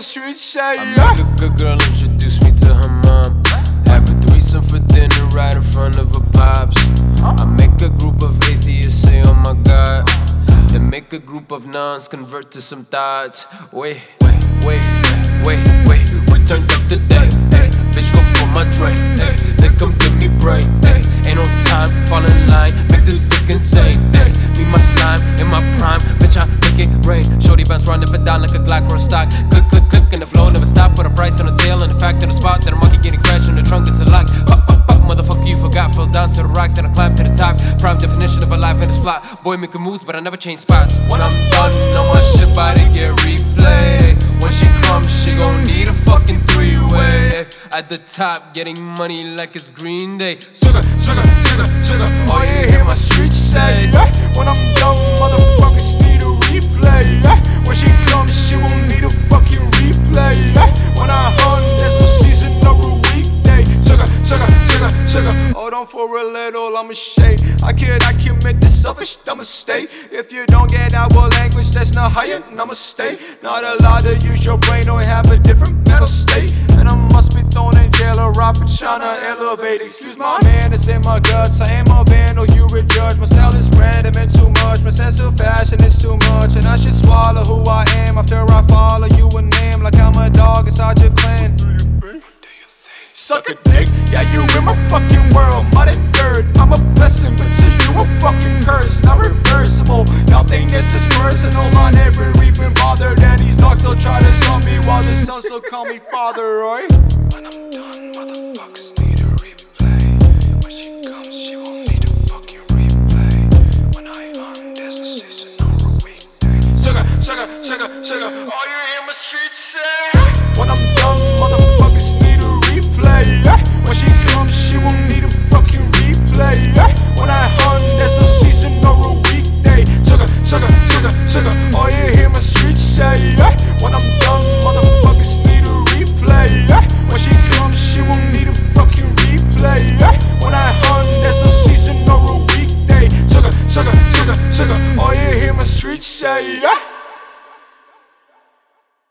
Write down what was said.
streets say, I make a good girl introduce me to her mom. Have a threesome for dinner right in front of her pops. I make a group of atheists say, oh my God. Then make a group of nuns convert to some thoughts. Wait, we turned up today. Ay, bitch, go pull my drink. Ay, they come give me brain. Ay, ain't no time, fall in line, make this dick insane. Ay, me my slime in my prime, bitch, I make it rain. Shorty bounce round up and down like a Glock or a stock. Click, click, click, and the flow never stop. Put a price on the tail and the fact in the spot that a monkey getting crashed in the trunk is a lock. Pop, pop, pop, motherfucker, you forgot. Fell down to the rocks and I climbed to the top. Prime definition of a life in a plot. Boy making moves, but I never change spots. When I'm done, all my shit about to get replay. When she comes, she gon' need a fucking three-way. At the top, getting money like it's Green Day. Sugar, sugar, sugar, sugar. Oh yeah, hear my streets say. When I'm done, motherfuckers need a replay. When she comes, she won't need a fucking replay. When I hunt, there's no season or a weekday. Sugar, sugar, sugar, sugar. Hold on for a little, I'ma shake. I can make this selfish dumb mistake. If you don't get our language, that's not how you namaste. Not allowed to use your brain or have a different mental state. And I must be thrown in jail or robbed for trying to elevate. Excuse my man, it's in my guts. I ain't a vandal, you a judge. My style is random and too much. My sense of fashion is too much. And I should swallow who I am after I follow you a name. Like I'm a dog inside your clan. Suck a dick, yeah, you in my fucking world, mother dirt. I'm a blessing, but to you a fucking curse, not reversible. Nothingness is personal, I never even bothered. And these dogs still try to sell me while the sun still call me father, right? When I'm done, motherfuckers need a replay. When she comes, she won't need a fucking replay. When I hunt, there's no season or a weekday. Sugar, sugar, sugar, sugar. All you hear my streets say. When I'm done, motherfuckers need a replay. When she comes, she won't need a fucking replay. When I hunt, there's no season or a weekday. Sugar, sugar, sugar, sugar. All you hear my streets say. When I'm done, motherfuckers need a replay. When she comes, she won't need a fucking replay. When I hunt, there's no season or a weekday. Sugar, sugar, sugar, sugar. All you hear my streets say.